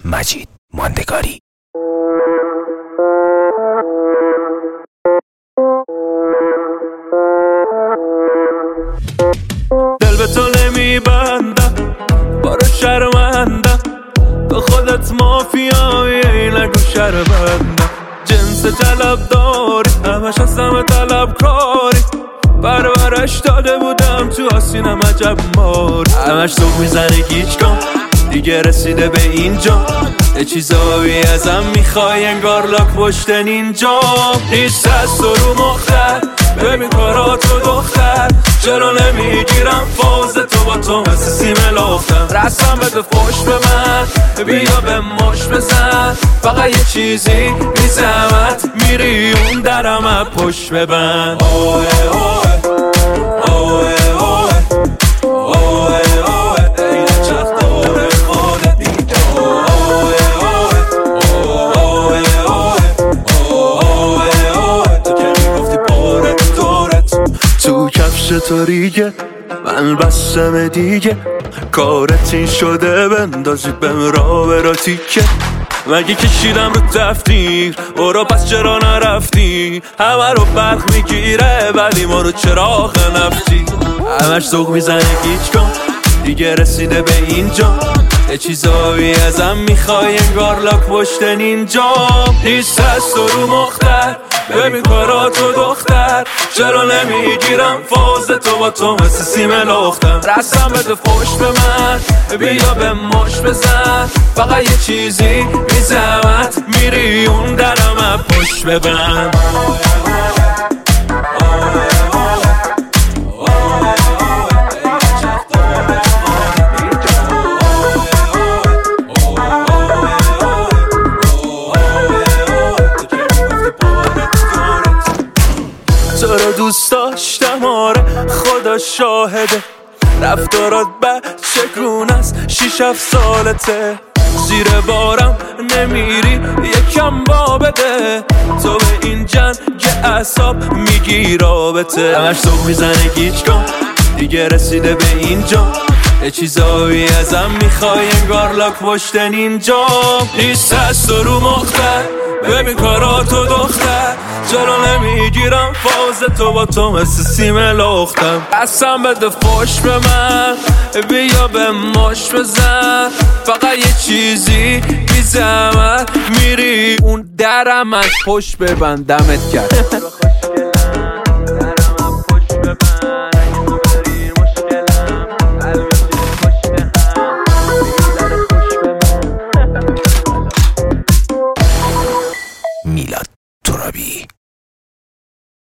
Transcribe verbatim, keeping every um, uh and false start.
مجید ماندگاری. دل به تو نمیبندم، بارو شرمندم، تو خودت مافیایی نگو شرمندم. جنس طلب داری، همش هستم طلب کاری، برورش داده بودم تو آسینم عجب ماری. همش سوق میزنه گیج کن، دیگه رسیده به اینجا، یه چیزایی ازم میخوای انگار لاک پشتن اینجا. نیست از تو رو مختر، ببین کاراتو دختر، چرا نمیگیرم فاز تو با تو مثل سیم لاختم. رسم بده فوش به من، بیا به مش بزن، فقط یه چیزی بی زحمت میری اون درم پشت ببند. اوه اوه اوه اوه اوه اوه این چخ دور خودت دیگه. اوه اوه اوه اوه اوه اوه تو که میگفتی پارت دورت تو کفش تو ریگه، من بستم دیگه، کارت این شده بندازی بهم را برا تیکه. مگه کشیدم رو تفتیر برو پس چرا نرفتی؟ همه رو برق میگیره ولی ما رو چراغ نفتی. همش ذوق میزنه گیج کن، دیگه رسیده به اینجا، یه چیزایی ازم میخوای انگار لاک پشتن اینجا. نیست از تو رو مختر، ببین کاراتو دختر، چرا نمیگیرم فاز تو با تو مثل سیم لاختم. رسم بده فوش به من، بیا به مش بزن، فقط یه چیزی بی زحمت میری اون درم پشت ببند. تو رو دوست داشتم آره خدا شاهده، رفتارات بچگونه است شیش هفت سالته، زیر بارم نمیری یکم با بده، تو به این جنگ اعصاب میگی رابطه. همش ذوق میزنه گیج کن، دیگه رسیده به اینجا، یه چیزایی ازم میخوای انگار لاک پشتن اینجا. نیست از تو رو مختر، ببین کاراتو دختر، چرا نمیگیرم فاز تو با تو مثل سیم لاختم. قسم بده فوش به من، بیا به مش بزن، فقط یه چیزی بی زحمت میری اون درم از پشت ببندمت کرد. میلاد ترابی.